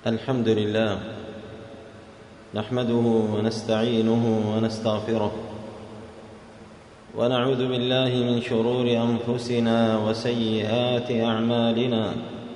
الحمد لله نحمده ونستعينه ونستغفره ونعوذ بالله من شرور أنفسنا وسيئات أعمالنا.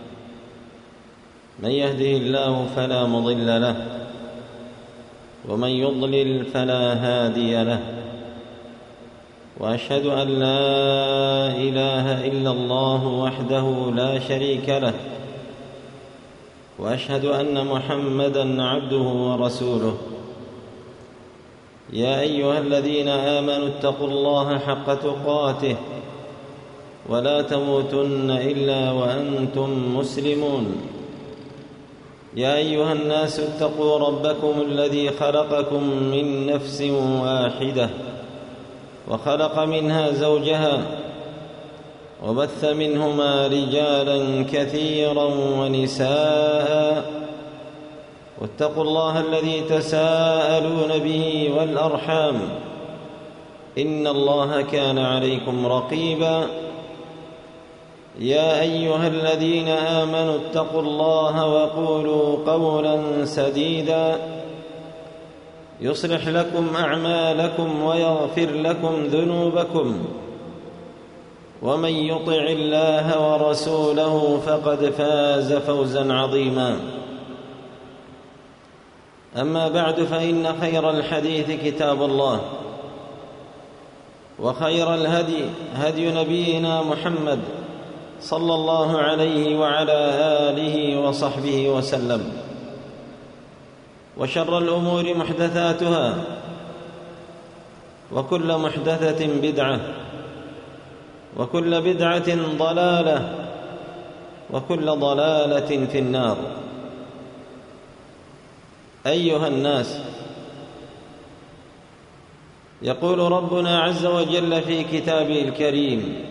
من يهده الله فلا مضل له ومن يضلل فلا هادي له، وأشهد أن لا إله إلا الله وحده لا شريك له، وأشهد أن محمدًا عبده ورسوله. يا أيها الذين آمنوا اتقوا الله حق تقاته ولا تموتن إلا وأنتم مسلمون. يا أيها الناس اتقوا ربكم الذي خلقكم من نفس واحدة وخلق منها زوجها وبث منهما رجالا كثيرا ونساء، واتقوا الله الذي تساءلون به والأرحام إن الله كان عليكم رقيبا. يا أيها الذين آمنوا اتقوا الله وقولوا قولا سديدا يصلح لكم أعمالكم ويغفر لكم ذنوبكم، ومن يطع الله ورسوله فقد فاز فوزا عظيما. أما بعد، فإن خير الحديث كتاب الله، وخير الهدي هدي نبينا محمد صلى الله عليه وعلى آله وصحبه وسلم، وشر الأمور محدثاتها، وكل محدثة بدعة، وكل بدعة ضلالة، وكل ضلالة في النار. أيها الناس، يقول ربنا عز وجل في كتابه الكريم: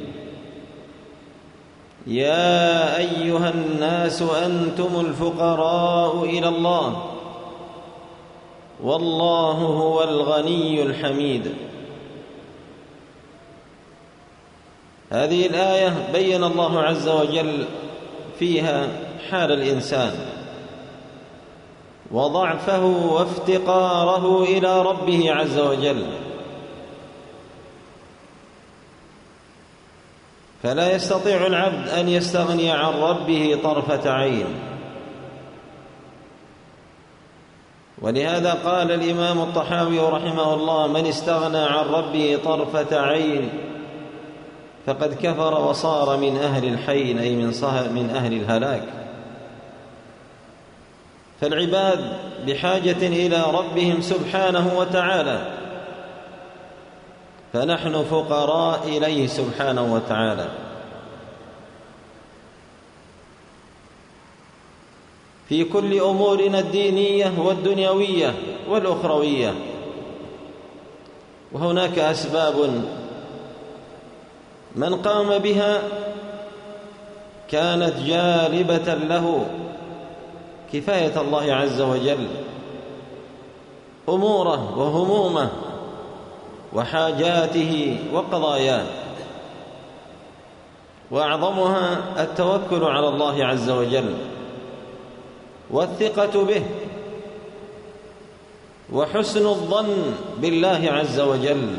يا أيها الناس أنتم الفقراء إلى الله والله هو الغني الحميد. هذه الآية بين الله عز وجل فيها حال الإنسان وضعفه وافتقاره إلى ربه عز وجل، فلا يستطيع العبد أن يستغني عن ربه طرفة عين. ولهذا قال الإمام الطحاوي رحمه الله: من استغنى عن ربه طرفة عين فقد كفر وصار من أهل الحين، أي من أهل الهلاك. فالعباد بحاجة إلى ربهم سبحانه وتعالى، فنحن فقراء إليه سبحانه وتعالى. في كل أمورنا الدينية والدنيوية والأخروية. وهناك أسباب من قام بها كانت جالبة له كفاية الله عز وجل أموره وهمومه وحاجاته وقضاياه، وأعظمها التوكل على الله عز وجل والثقة به وحسن الظن بالله عز وجل.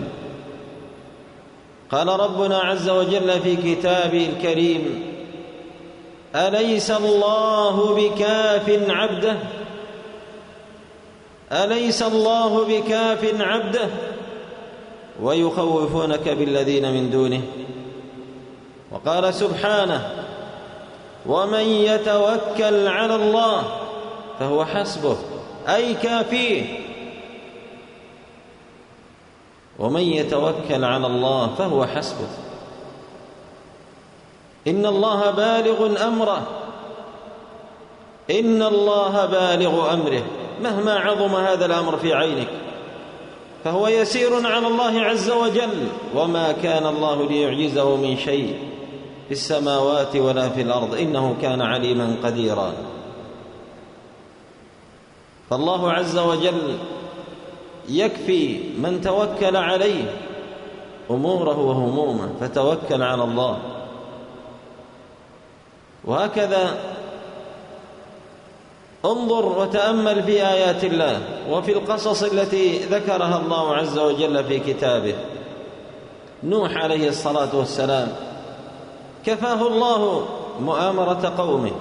قال ربنا عز وجل في كتابه الكريم: أليس الله بكاف عبده، أليس الله بكاف عبده ويخوفونك بالذين من دونه. وقال سبحانه: ومن يتوكل على الله فهو حسبه، أي كافيه. ومن يتوكل على الله فهو حسبه. إن الله بالغ أمره، إن الله بالغ أمره. مهما عظم هذا الأمر في عينك فهو يسير على الله عز وجل، وما كان الله ليعجزه من شيء في السماوات ولا في الأرض، إنه كان عليما قديرا. فالله عز وجل يكفي من توكل عليه أموره وهمومه، فتوكل على الله. وهكذا انظر وتأمل في آيات الله وفي القصص التي ذكرها الله عز وجل في كتابه. نوح عليه الصلاة والسلام كفاه الله مؤامرة قومه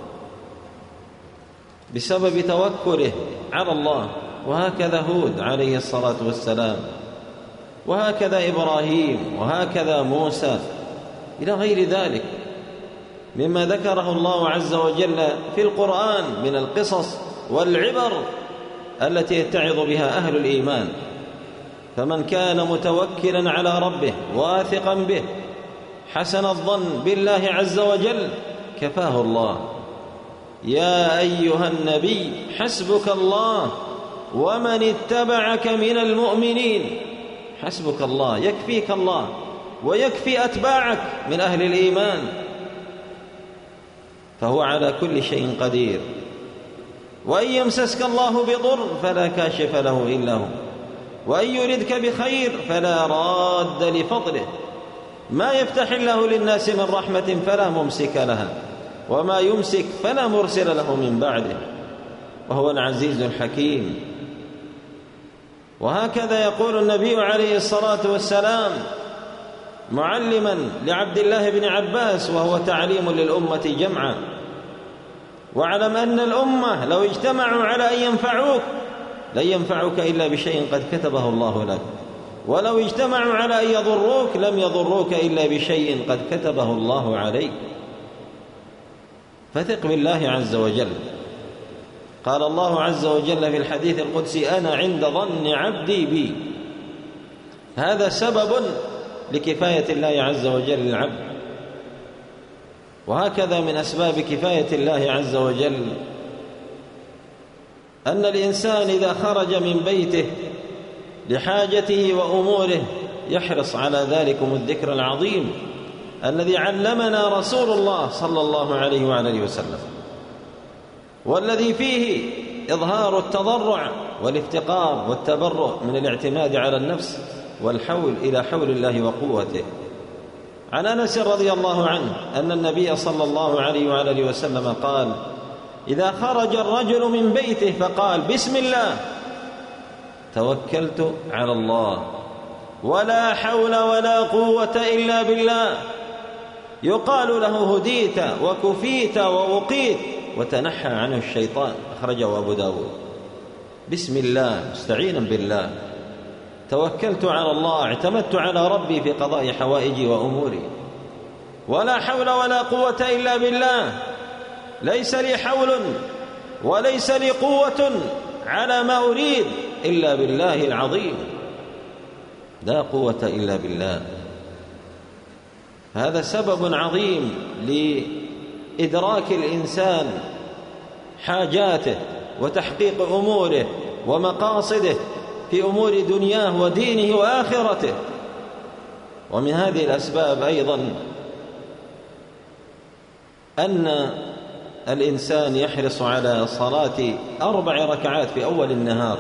بسبب توكله على الله، وهكذا هود عليه الصلاة والسلام، وهكذا إبراهيم، وهكذا موسى، إلى غير ذلك مما ذكره الله عز وجل في القرآن من القصص والعبر التي يتعظ بها أهل الإيمان. فمن كان متوكلا على ربه واثقا به حسن الظن بالله عز وجل كفاه الله. يا أيها النبي حسبك الله ومن اتبعك من المؤمنين. حسبك الله، يكفيك الله ويكفي أتباعك من أهل الإيمان، فهو على كل شيء قدير. وإن يمسسك الله بضر فلا كاشف له إلا هو، وإن يردك بخير فلا راد لفضله. ما يفتح الله للناس من رحمة فلا ممسك لها، وما يمسك فلا مرسل له من بعده، وهو العزيز الحكيم. وهكذا يقول النبي عليه الصلاة والسلام معلما لعبد الله بن عباس، وهو تعليم للأمة جمعا: واعلم أن الأمة لو اجتمعوا على أن ينفعوك لن ينفعوك إلا بشيء قد كتبه الله لك، ولو اجتمعوا على أن يضروك لم يضروك إلا بشيء قد كتبه الله عليك. فثق بالله عز وجل. قال الله عز وجل في الحديث القدسي: أنا عند ظن عبدي بي. هذا سبب لكفاية الله عز وجل للعبد. وهكذا من أسباب كفاية الله عز وجل أن الإنسان إذا خرج من بيته لحاجته وأموره يحرص على ذلكم الذكر العظيم الذي علمنا رسول الله صلى الله عليه وآله وسلم، والذي فيه إظهار التضرع والافتقار والتبرؤ من الاعتماد على النفس والحول إلى حول الله وقوته. عن أنس رضي الله عنه أن النبي صلى الله عليه وآله وسلم قال: إذا خرج الرجل من بيته فقال: بسم الله توكلت على الله ولا حول ولا قوة إلا بالله، يقال له: هديت وكفيت ووقيت وتنحى عنه الشيطان. أخرجه أبو داود. بسم الله، مستعينا بالله، توكلت على الله، اعتمدت على ربي في قضاء حوائجي وأموري، ولا حول ولا قوة إلا بالله، ليس لي حول وليس لي قوة على ما أريد إلا بالله العظيم، لا قوة إلا بالله. هذا سبب عظيم لإدراك الإنسان حاجاته وتحقيق أموره ومقاصده في أمور دنياه ودينه وآخرته. ومن هذه الأسباب أيضا أن الإنسان يحرص على صلاة 4 ركعات في أول النهار.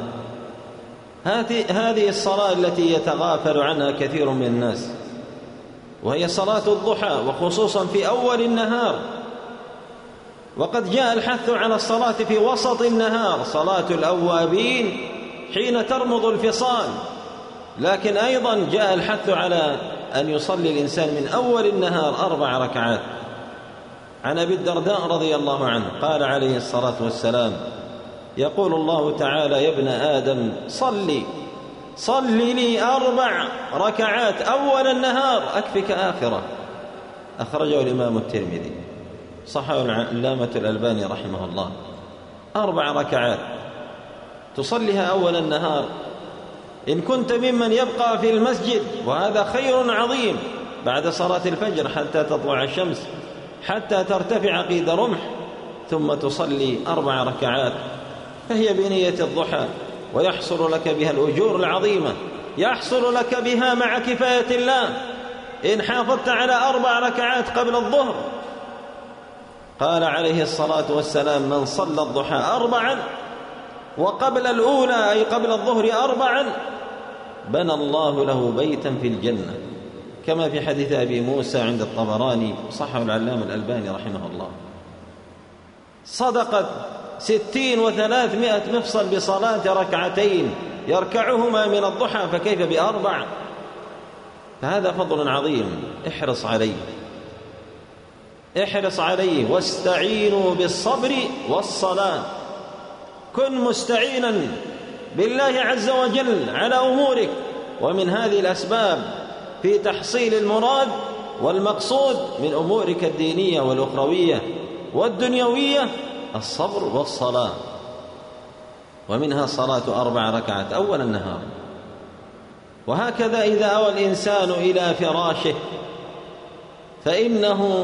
هذه الصلاة التي يتغافل عنها كثير من الناس، وهي صلاة الضحى، وخصوصا في أول النهار. وقد جاء الحث على الصلاة في وسط النهار، صلاة الأوابين حين ترمض الفصال، لكن أيضا جاء الحث على أن يصلي الإنسان من أول النهار 4 ركعات. عن أبي الدرداء رضي الله عنه قال عليه الصلاة والسلام: يقول الله تعالى: يا ابن آدم صل لي 4 ركعات أول النهار أكفك آخرة. أخرجه الإمام الترمذي، صححه العلامة الألباني رحمه الله. 4 ركعات تصليها أول النهار، إن كنت ممن يبقى في المسجد، وهذا خير عظيم، بعد صلاة الفجر حتى تطلع الشمس، حتى ترتفع قيد رمح، ثم تصلي 4 ركعات، فهي بنية الضحى، ويحصل لك بها الأجور العظيمة، يحصل لك بها مع كفاية الله إن حافظت على 4 ركعات قبل الظهر. قال عليه الصلاة والسلام: من صلى الضحى 4 وقبل الأولى أي قبل الظهر 4 بنى الله له بيتا في الجنة، كما في حديث أبي موسى عند الطبراني، صححه العلامة الألباني رحمه الله. 60 و300 مفصل بصلاة ركعتين يركعهما من الضحى، فكيف ب4؟ فهذا فضل عظيم. احرص عليه واستعينوا بالصبر والصلاة. كن مستعينا بالله عز وجل على أمورك، ومن هذه الأسباب في تحصيل المراد والمقصود من أمورك الدينية والأخروية والدنيوية الصبر والصلاة، ومنها صلاة 4 ركعات أول النهار. وهكذا إذا أوى الإنسان إلى فراشه فإنه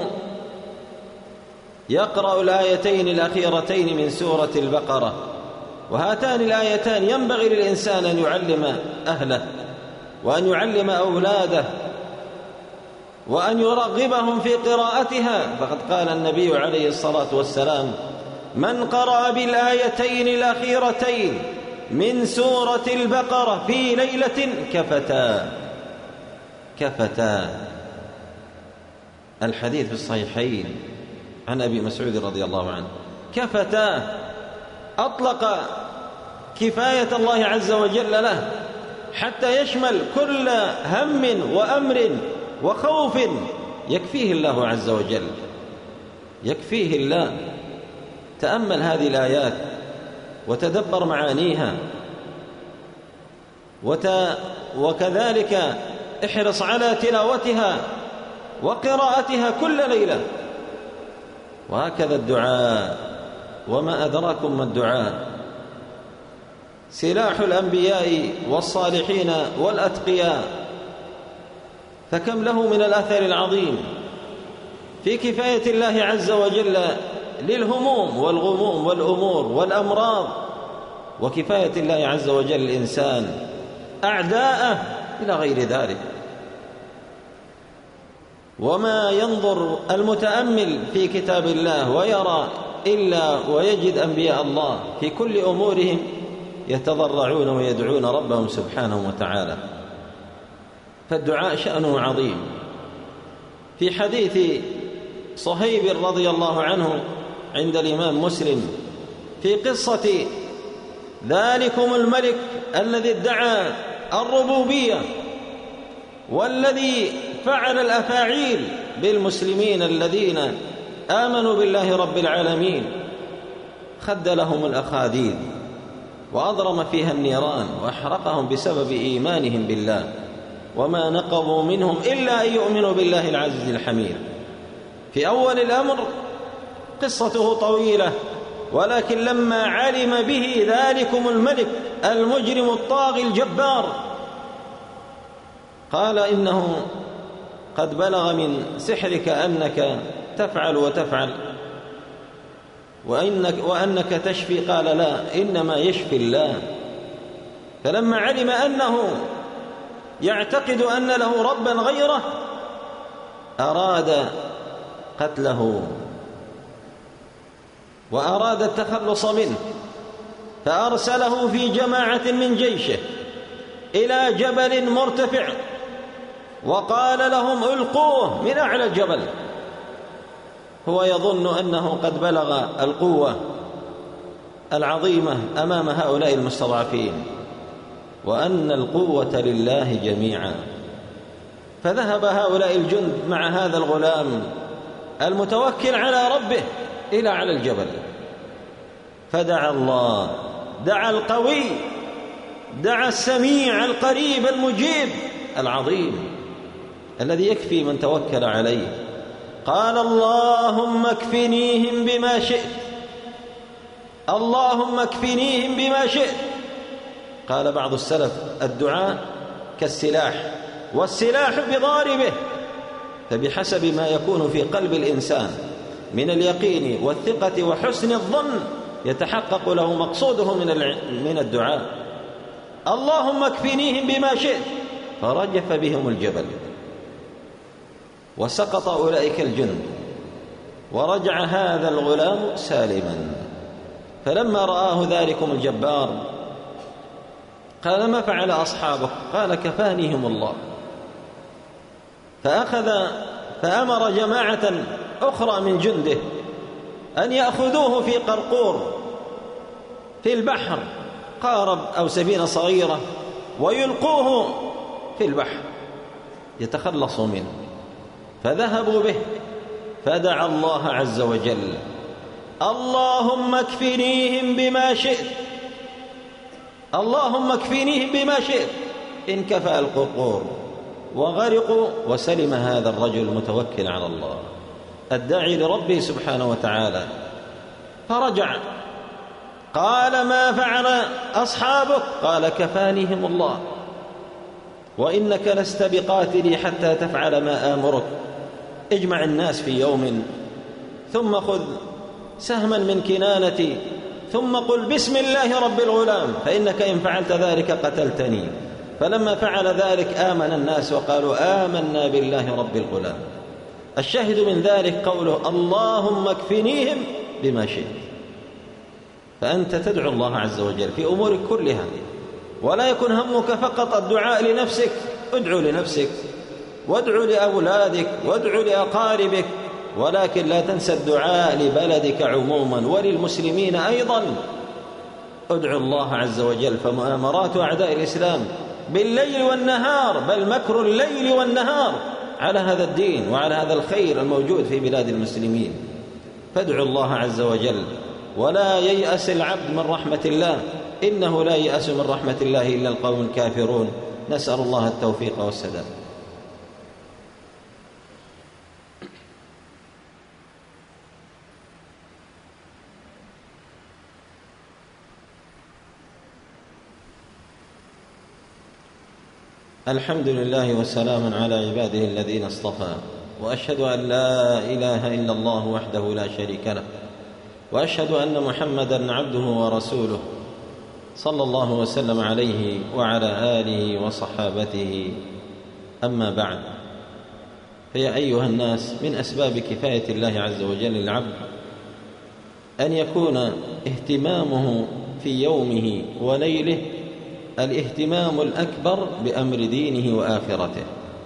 يقرأ الآيتين الأخيرتين من سورة البقرة، وهاتان الآيتان ينبغي للإنسان أن يعلم أهله وأن يعلم أولاده وأن يرغبهم في قراءتها. فقد قال النبي عليه الصلاة والسلام: من قرأ بالآيتين الأخيرتين من سورة البقرة في ليلة كفتا. الحديث في الصحيحين عن أبي مسعود رضي الله عنه. كفتا أطلق كفاية الله عز وجل له حتى يشمل كل هم وأمر وخوف يكفيه الله عز وجل، يكفيه الله. تأمل هذه الآيات وتدبر معانيها، وكذلك احرص على تلاوتها وقراءتها كل ليلة. وهكذا الدعاء، وما أدراكم ما الدعاء، سلاح الأنبياء والصالحين والأتقياء، فكم له من الأثر العظيم في كفاية الله عز وجل للهموم والغموم والأمور والأمراض، وكفاية الله عز وجل الإنسان أعداءه إلى غير ذلك. وما ينظر المتأمل في كتاب الله ويرى إلا ويجد أنبياء الله في كل أمورهم يتضرعون ويدعون ربهم سبحانه وتعالى. فالدعاء شأنه عظيم. في حديث صهيب رضي الله عنه عند الإمام مسلم في قصة ذلكم الملك الذي ادعى الربوبية والذي فعل الأفاعيل بالمسلمين الذين آمنوا بالله رب العالمين، خد لهم الأخاديد وأضرم فيها النيران وأحرقهم بسبب إيمانهم بالله، وما نقموا منهم إلا أن يؤمنوا بالله العزيز الحميد. في أول الأمر قصته طويلة، ولكن لما علم به ذلكم الملك المجرم الطاغي الجبار قال: إنه قد بلغ من سحرك أنك تفعل وتفعل وأنك تشفي. قال: لا، إنما يشفي الله. فلما علم أنه يعتقد أن له ربا غيره أراد قتله وأراد التخلص منه، فأرسله في جماعة من جيشه إلى جبل مرتفع وقال لهم: ألقوه من أعلى الجبل. هو يظن أنه قد بلغ القوة العظيمة أمام هؤلاء المستضعفين، وأن القوة لله جميعا. فذهب هؤلاء الجند مع هذا الغلام المتوكل على ربه إلى على الجبل، فدعا الله، دعا القوي، دعا السميع القريب المجيب العظيم الذي يكفي من توكل عليه. قال: اللهم اكفنيهم بما شئت، اللهم اكفنيهم بما شئت. قال بعض السلف: الدعاء كالسلاح، والسلاح بضاربه. فبحسب ما يكون في قلب الإنسان من اليقين والثقة وحسن الظن يتحقق له مقصوده من الدعاء. اللهم اكفنيهم بما شئت. فرجف بهم الجبل وسقط أولئك الجند، ورجع هذا الغلام سالما. فلما رآه ذلكم الجبار قال: ما فعل أصحابك؟ قال: كفانيهم الله. فأمر جماعة أخرى من جنده أن يأخذوه في قرقور في البحر، قارب أو سفينة صغيرة، ويلقوه في البحر يتخلصوا منه، فذهبوا به، فدعا الله عز وجل: اللهم اكفنيهم بما شئت، اللهم اكفنيهم بما شئت، انكفأ القرقور وغرقوا، وسلم هذا الرجل المتوكل على الله الداعي لربه سبحانه وتعالى. فرجع قال: ما فعل أصحابك؟ قال: كفانيهم الله، وإنك لست بقاتلي حتى تفعل ما آمرك. اجمع الناس في يوم، ثم خذ سهما من كنانتي، ثم قل: بسم الله رب الغلام، فإنك إن فعلت ذلك قتلتني. فلما فعل ذلك آمن الناس وقالوا: آمنا بالله رب الغلام. الشاهد من ذلك قوله: اللهم اكفنيهم بما شئت. فأنت تدعو الله عز وجل في أمورك كلها، ولا يكون همك فقط الدعاء لنفسك. ادعو لنفسك، وادعو لأولادك، وادعو لأقاربك، ولكن لا تنسى الدعاء لبلدك عموما وللمسلمين أيضا. ادعو الله عز وجل، فمؤامرات أعداء الإسلام بالليل والنهار، بل مكر الليل والنهار على هذا الدين وعلى هذا الخير الموجود في بلاد المسلمين. فادعو الله عز وجل، ولا ييأس العبد من رحمة الله، إنه لا ييأس من رحمة الله إلا القوم الكافرون. نسأل الله التوفيق والسداد. الحمد لله وسلام على عباده الذين اصطفى، وأشهد أن لا إله إلا الله وحده لا شريك له، وأشهد أن محمدًا عبده ورسوله، صلى الله وسلم عليه وعلى آله وصحابته. أما بعد، فيا أيها الناس، من أسباب كفاية الله عز وجل للعبد أن يكون اهتمامه في يومه وليله الاهتمام الأكبر بأمر دينه وآخرته،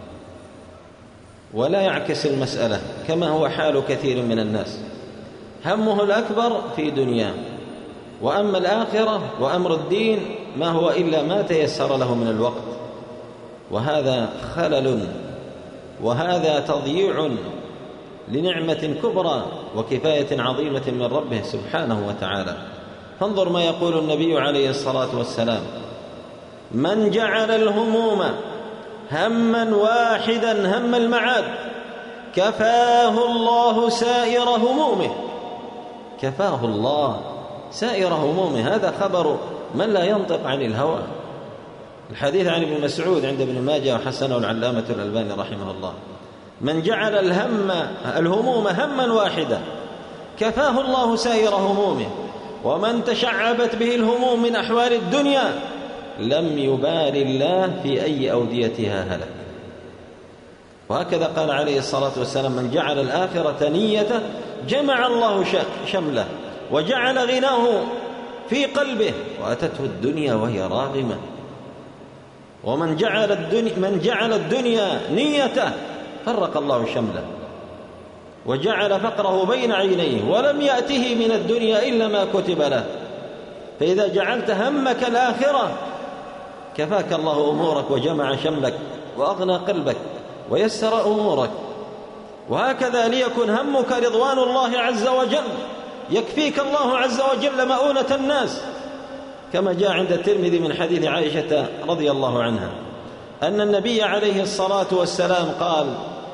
ولا يعكس المسألة كما هو حال كثير من الناس، همه الأكبر في دنياه، وأما الآخرة وأمر الدين ما هو إلا ما تيسر له من الوقت. وهذا خلل، وهذا تضييع لنعمة كبرى وكفاية عظيمة من ربه سبحانه وتعالى. فانظر ما يقول النبي عليه الصلاة والسلام: من جعل الهموم هما واحدا، هم المعاد، كفاه الله سائر همومه. كفاه الله سائر همومه، هذا خبر من لا ينطق عن الهوى. الحديث عن ابن مسعود عند ابن ماجه وحسنه العلامة الألباني رحمه الله: من جعل الهموم هما واحدا كفاه الله سائر همومه، ومن تشعبت به الهموم من أحوال الدنيا لم يبال الله في أي أوديتها هلك. وهكذا قال عليه الصلاة والسلام: من جعل الآخرة نيته جمع الله شمله وجعل غناه في قلبه، وأتته الدنيا وهي راغمة. ومن جعل الدنيا نيته فرق الله شمله وجعل فقره بين عينيه، ولم يأته من الدنيا إلا ما كتب له. فإذا جعلت همك الآخرة كفاك الله أمورك وجمع شملك وأغنى قلبك ويسر أمورك. وهكذا ليكن همك رضوان الله عز وجل، يكفيك الله عز وجل مؤونة الناس، كما جاء عند الترمذي من حديث عائشة رضي الله عنها أن النبي عليه الصلاة والسلام قال: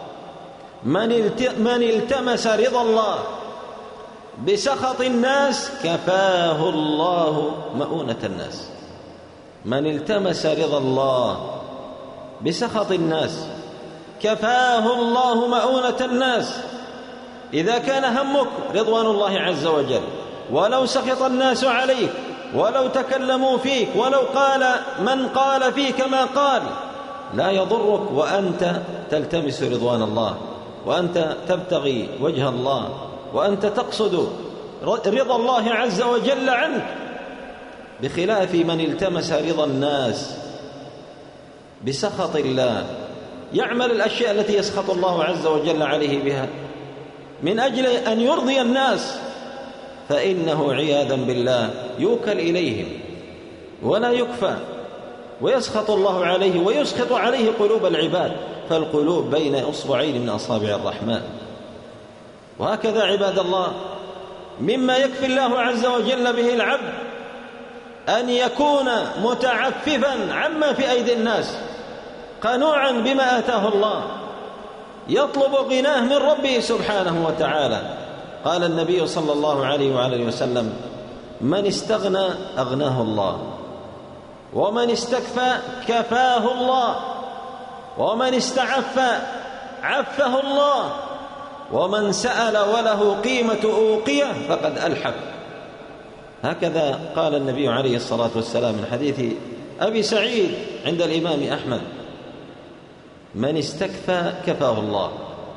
من التمس رضا الله بسخط الناس كفاه الله مؤونة الناس. من التمس رضا الله بسخط الناس كفاه الله مؤونة الناس. إذا كان همك رضوان الله عز وجل، ولو سخط الناس عليك، ولو تكلموا فيك، ولو قال من قال فيك ما قال، لا يضرك، وأنت تلتمس رضوان الله، وأنت تبتغي وجه الله، وأنت تقصد رضا الله عز وجل عنك، بخلاف من التمس رضا الناس بسخط الله، يعمل الأشياء التي يسخط الله عز وجل عليه بها من أجل أن يرضي الناس، فإنه عياذا بالله يوكل إليهم ولا يكفى، ويسخط الله عليه ويسخط عليه قلوب العباد، فالقلوب بين إصبعين من أصابع الرحمن. وهكذا عباد الله مما يكفي الله عز وجل به العبد أن يكون متعففا عما في أيدي الناس، قنوعا بما آتاه الله، يطلب غناه من ربه سبحانه وتعالى. قال النبي صلى الله عليه وآله وسلم: من استغنى أغناه الله، ومن استكفى كفاه الله، ومن استعفى عفه الله، ومن سأل وله قيمة أوقية فقد ألحق. هكذا قال النبي عليه الصلاة والسلام من حديث أبي سعيد عند الإمام أحمد: من استكفى كفاه الله.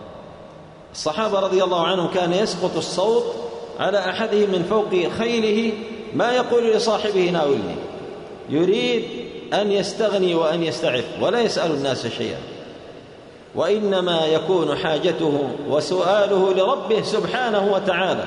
الصحابة رضي الله عنهم كان يسقط الصوت على أحدهم من فوق خيله ما يقول لصاحبه: ناولني. يريد أن يستغني وأن يستعف ولا يسأل الناس شيئا، وإنما يكون حاجته وسؤاله لربه سبحانه وتعالى.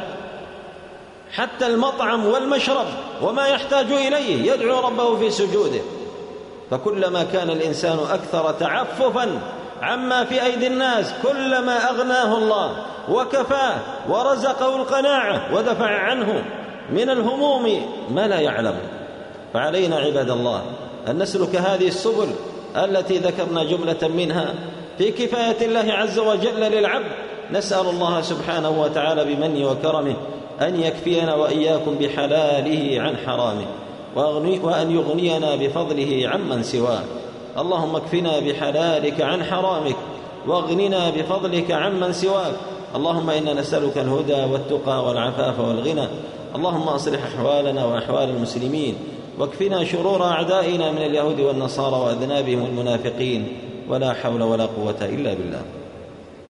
حتى المطعم والمشرب وما يحتاج إليه يدعو ربه في سجوده. فكلما كان الإنسان أكثر تعففا عما في أيدي الناس كلما أغناه الله وكفاه ورزقه القناعة ودفع عنه من الهموم ما لا يعلم. فعلينا عباد الله أن نسلك هذه السبل التي ذكرنا جملة منها في كفاية الله عز وجل للعبد. نسأل الله سبحانه وتعالى بمنه وكرمه أن يكفينا وإياكم بحلاله عن حرامه، وأن يغنينا بفضله عمن سواه. اللهم اكفنا بحلالك عن حرامك، واغننا بفضلك عمن سواك. اللهم إنا نسألك الهدى والتقى والعفاف والغنى. اللهم أصلح أحوالنا وأحوال المسلمين، واكفنا شرور أعدائنا من اليهود والنصارى وأذنابهم المنافقين، ولا حول ولا قوة إلا بالله.